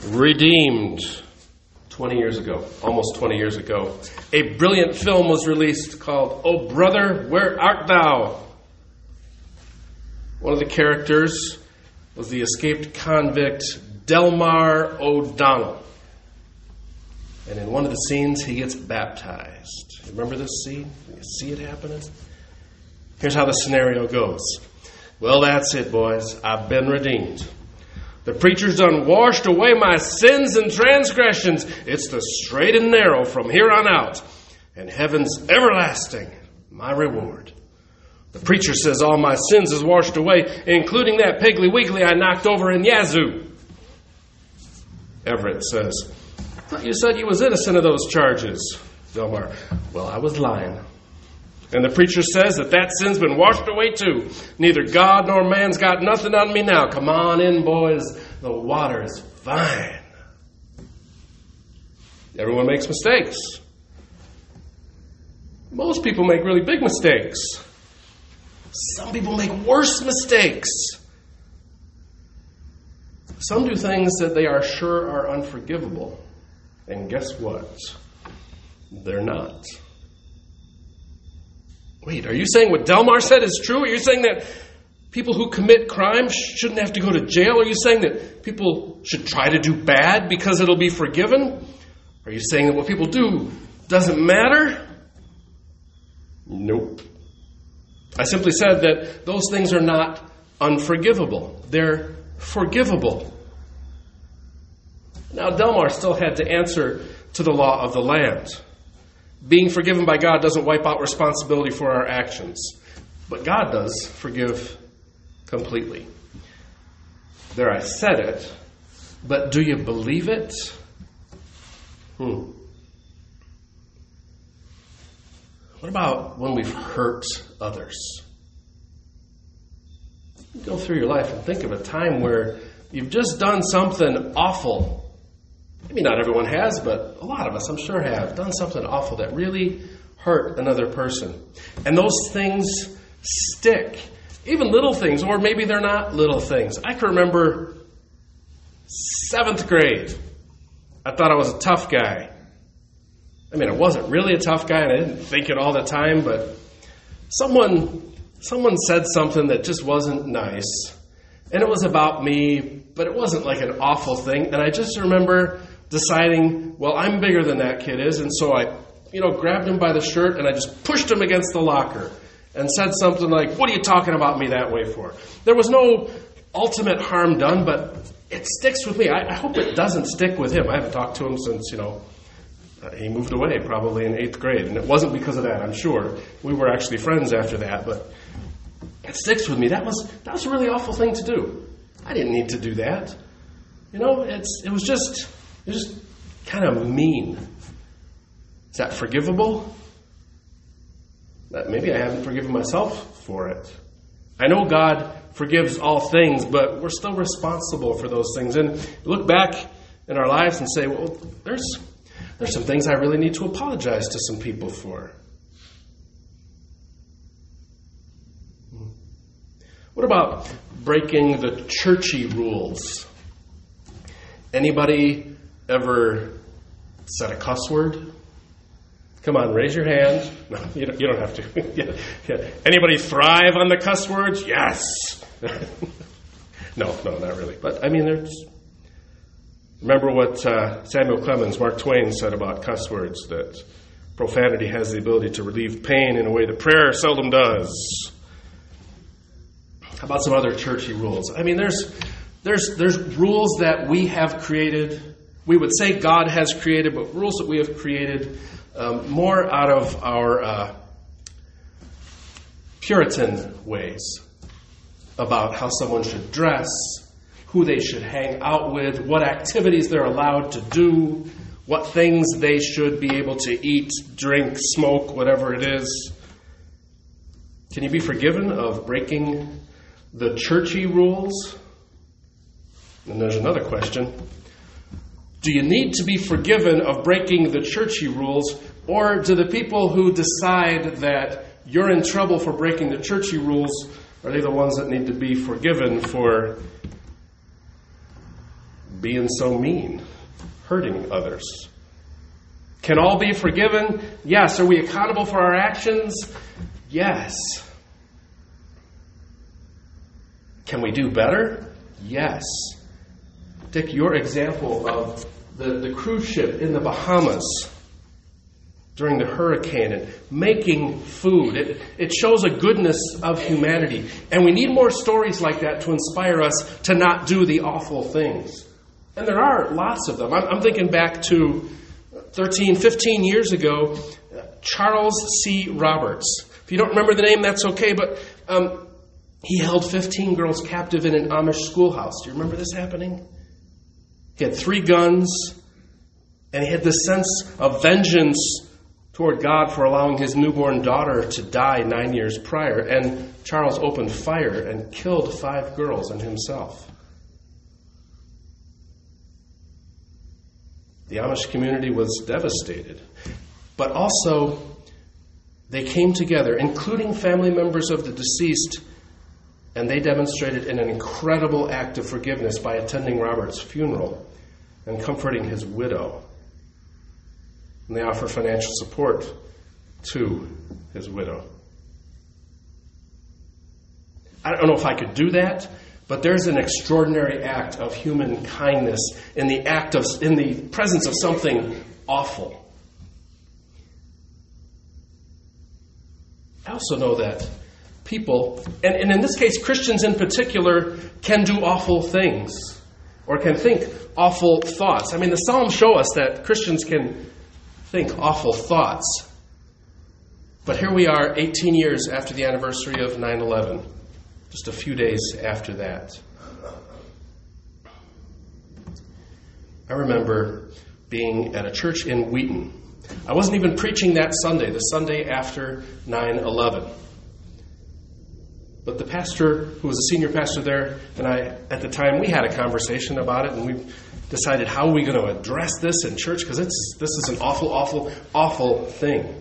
Redeemed. 20 years ago, almost 20 years ago, a brilliant film was released called "Oh Brother, Where Art Thou?" One of the characters was the escaped convict Delmar O'Donnell. And in one of the scenes, he gets baptized. Remember this scene? You see it happening? Here's how the scenario goes. Well, that's it, boys. I've been redeemed. The preacher's done washed away my sins and transgressions. It's the straight and narrow from here on out. And heaven's everlasting, my reward. The preacher says all my sins is washed away, including that Piggly Wiggly I knocked over in Yazoo. Everett says, I thought you said you was innocent of those charges. Delmar, well, I was lying. And the preacher says that sin's been washed away too. Neither God nor man's got nothing on me now. Come on in, boys. The water is fine. Everyone makes mistakes. Most people make really big mistakes. Some people make worse mistakes. Some do things that they are sure are unforgivable. And guess what? They're not. Wait, are you saying what Delmar said is true? Are you saying that people who commit crime shouldn't have to go to jail? Are you saying that people should try to do bad because it'll be forgiven? Are you saying that what people do doesn't matter? Nope. I simply said that those things are not unforgivable. They're forgivable. Now, Delmar still had to answer to the law of the land. Being forgiven by God doesn't wipe out responsibility for our actions. But God does forgive completely. There, I said it. But do you believe it? What about when we've hurt others? You go through your life and think of a time where you've just done something awful. Maybe not everyone has, but a lot of us, I'm sure, have done something awful that really hurt another person. And those things stick. Even little things, or maybe they're not little things. I can remember 7th grade. I thought I was a tough guy. I mean, I wasn't really a tough guy, and I didn't think it all the time, but someone said something that just wasn't nice. And it was about me, but it wasn't like an awful thing. And I just remember deciding, well, I'm bigger than that kid is. And so I, grabbed him by the shirt and I just pushed him against the locker and said something like, what are you talking about me that way for? There was no ultimate harm done, but it sticks with me. I hope it doesn't stick with him. I haven't talked to him since, he moved away probably in 8th grade. And it wasn't because of that, I'm sure. We were actually friends after that, but it sticks with me. That was a really awful thing to do. I didn't need to do that. It was just kind of mean. Is that forgivable? That maybe I haven't forgiven myself for it. I know God forgives all things, but we're still responsible for those things. And look back in our lives and say, well, there's some things I really need to apologize to some people for. What about breaking the churchy rules? Anybody ever said a cuss word? Come on, raise your hand. No, you don't have to. Yeah. Anybody thrive on the cuss words? Yes. No, not really. But I mean, remember what Samuel Clemens, Mark Twain, said about cuss words, that profanity has the ability to relieve pain in a way that prayer seldom does. How about some other churchy rules? I mean, there's rules that we have created. We would say God has created, but rules that we have created more out of our Puritan ways about how someone should dress, who they should hang out with, what activities they're allowed to do, what things they should be able to eat, drink, smoke, whatever it is. Can you be forgiven of breaking the churchy rules? And there's another question. Do you need to be forgiven of breaking the churchy rules, or do the people who decide that you're in trouble for breaking the churchy rules, are they the ones that need to be forgiven for being so mean, hurting others. Can all be forgiven? Yes. Are we accountable for our actions? Yes. Can we do better? Yes. Dick, your example of the cruise ship in the Bahamas during the hurricane and making food, it shows a goodness of humanity. And we need more stories like that to inspire us to not do the awful things. And there are lots of them. I'm thinking back to 15 years ago, Charles C. Roberts. If you don't remember the name, that's okay, but he held 15 girls captive in an Amish schoolhouse. Do you remember this happening? He had 3 guns, and he had this sense of vengeance toward God for allowing his newborn daughter to die 9 years prior. And Charles opened fire and killed 5 girls and himself. The Amish community was devastated. But also, they came together, including family members of the deceased, and they demonstrated an incredible act of forgiveness by attending Robert's funeral and comforting his widow. And they offer financial support to his widow. I don't know if I could do that, but there's an extraordinary act of human kindness in the presence of something awful. I also know that people, and in this case Christians in particular, can do awful things or can think awful thoughts. I mean, the Psalms show us that Christians can think awful thoughts. But here we are 18 years after the anniversary of 9/11, just a few days after that. I remember being at a church in Wheaton. I wasn't even preaching that Sunday, the Sunday after 9/11. But the pastor, who was a senior pastor there, and I, at the time, we had a conversation about it, and we decided how are we going to address this in church, because this is an awful, awful, awful thing.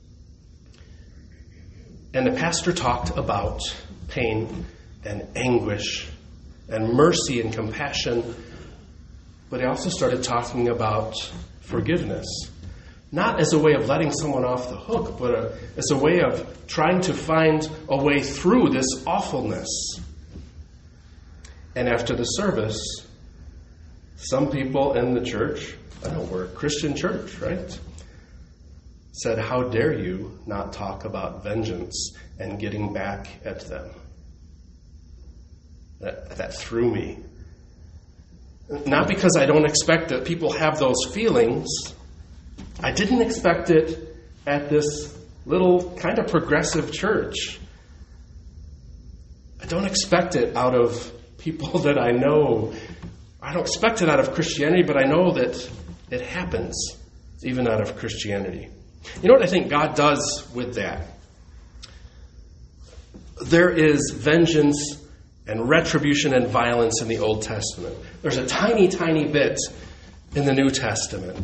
And the pastor talked about pain and anguish and mercy and compassion, but he also started talking about forgiveness. Not as a way of letting someone off the hook, but as a way of trying to find a way through this awfulness. And after the service, some people in the church, I know we're a Christian church, right? Said, how dare you not talk about vengeance and getting back at them? That threw me. Not because I don't expect that people have those feelings. I didn't expect it at this little kind of progressive church. I don't expect it out of people that I know. I don't expect it out of Christianity, but I know that it happens even out of Christianity. You know what I think God does with that? There is vengeance and retribution and violence in the Old Testament. There's a tiny, tiny bit in the New Testament.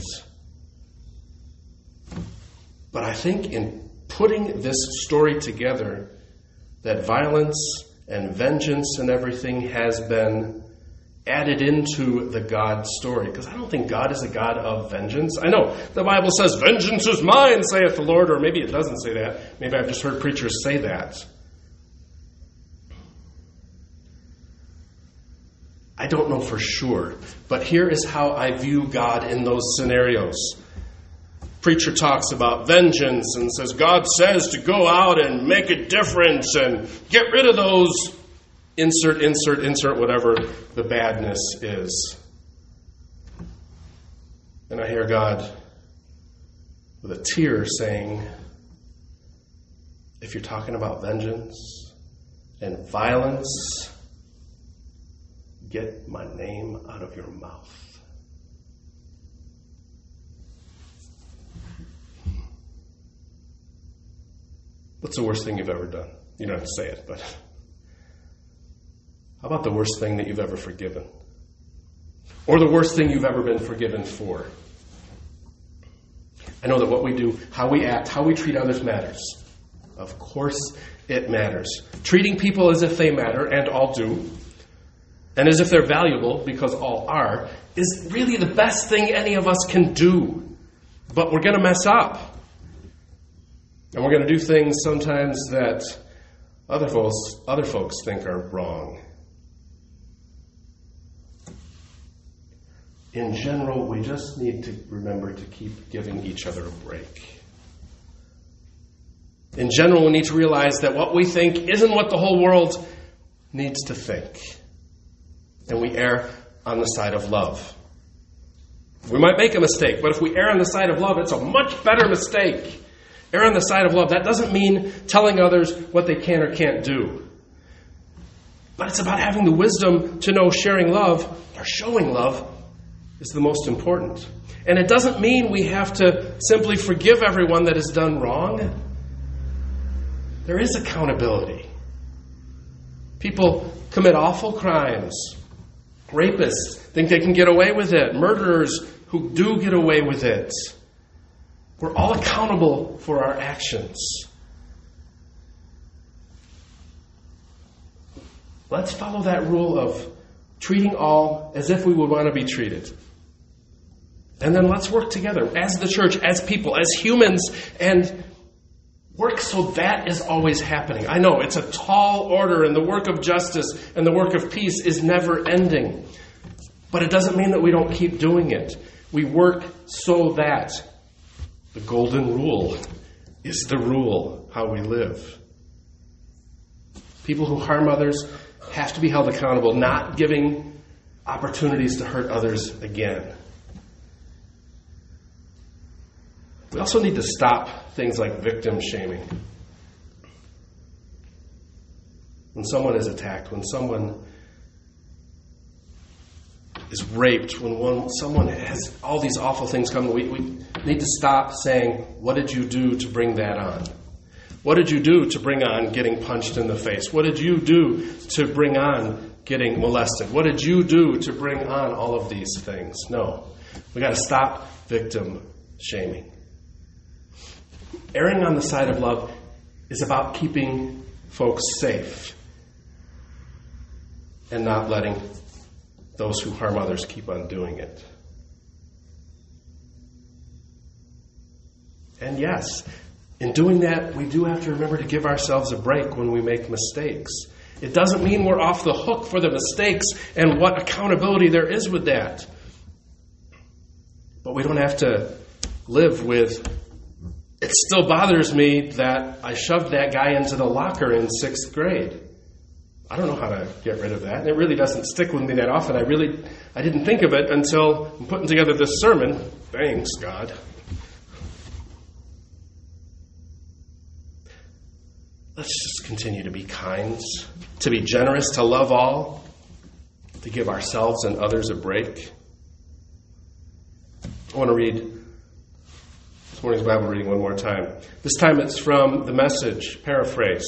But I think in putting this story together, that violence and vengeance and everything has been added into the God story. Because I don't think God is a God of vengeance. I know the Bible says, vengeance is mine, saith the Lord, or maybe it doesn't say that. Maybe I've just heard preachers say that. I don't know for sure, but here is how I view God in those scenarios. Preacher talks about vengeance and says God says to go out and make a difference and get rid of those insert whatever the badness is. And I hear God with a tear saying, if you're talking about vengeance and violence, get my name out of your mouth. What's the worst thing you've ever done? You don't have to say it, but how about the worst thing that you've ever forgiven? Or the worst thing you've ever been forgiven for? I know that what we do, how we act, how we treat others matters. Of course it matters. Treating people as if they matter, and all do, and as if they're valuable, because all are, is really the best thing any of us can do. But we're going to mess up. And we're going to do things sometimes that other folks think are wrong. In general, we just need to remember to keep giving each other a break. In general, we need to realize that what we think isn't what the whole world needs to think. And we err on the side of love. We might make a mistake, but if we err on the side of love, it's a much better mistake. Err on the side of love. That doesn't mean telling others what they can or can't do. But it's about having the wisdom to know sharing love, or showing love, is the most important. And it doesn't mean we have to simply forgive everyone that has done wrong. There is accountability. People commit awful crimes. Rapists think they can get away with it. Murderers who do get away with it. We're all accountable for our actions. Let's follow that rule of treating all as if we would want to be treated. And then let's work together as the church, as people, as humans, and work so that is always happening. I know it's a tall order, and the work of justice and the work of peace is never ending. But it doesn't mean that we don't keep doing it. We work so that the golden rule is the rule how we live. People who harm others have to be held accountable, not giving opportunities to hurt others again. We also need to stop things like victim shaming. When someone is attacked, when someone is raped, when someone has all these awful things come, we need to stop saying, what did you do to bring that on? What did you do to bring on getting punched in the face? What did you do to bring on getting molested? What did you do to bring on all of these things? No. We got to stop victim shaming. Erring on the side of love is about keeping folks safe and not letting those who harm others keep on doing it. And yes, in doing that, we do have to remember to give ourselves a break when we make mistakes. It doesn't mean we're off the hook for the mistakes and what accountability there is with that. But we don't have to live with, it still bothers me that I shoved that guy into the locker in 6th grade. I don't know how to get rid of that. And it really doesn't stick with me that often. I didn't think of it until I'm putting together this sermon. Thanks, God. Let's just continue to be kind, to be generous, to love all, to give ourselves and others a break. I want to read this morning's Bible reading one more time. This time it's from the Message paraphrase.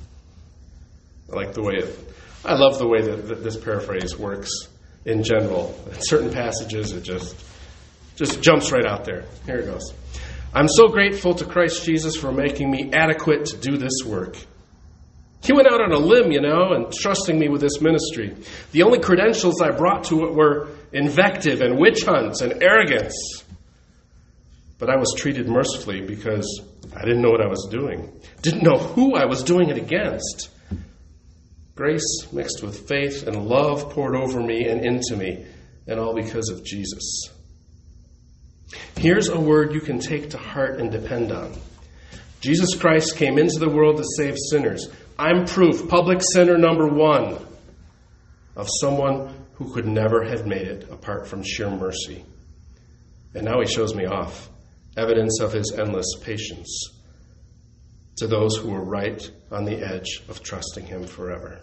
I love the way that this paraphrase works in general. In certain passages, it just jumps right out there. Here it goes. I'm so grateful to Christ Jesus for making me adequate to do this work. He went out on a limb, and trusting me with this ministry. The only credentials I brought to it were invective and witch hunts and arrogance. But I was treated mercifully because I didn't know what I was doing. Didn't know who I was doing it against. Grace mixed with faith and love poured over me and into me, and all because of Jesus. Here's a word you can take to heart and depend on. Jesus Christ came into the world to save sinners. I'm proof, public sinner number 1, of someone who could never have made it apart from sheer mercy. And now he shows me off, evidence of his endless patience to those who were right on the edge of trusting him forever.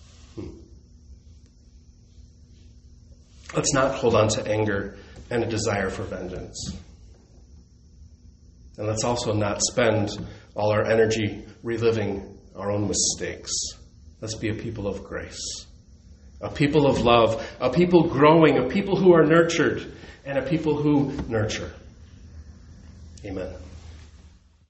Let's not hold on to anger and a desire for vengeance. And let's also not spend all our energy reliving our own mistakes. Let's be a people of grace, a people of love, a people growing, a people who are nurtured, and a people who nurture. Amen.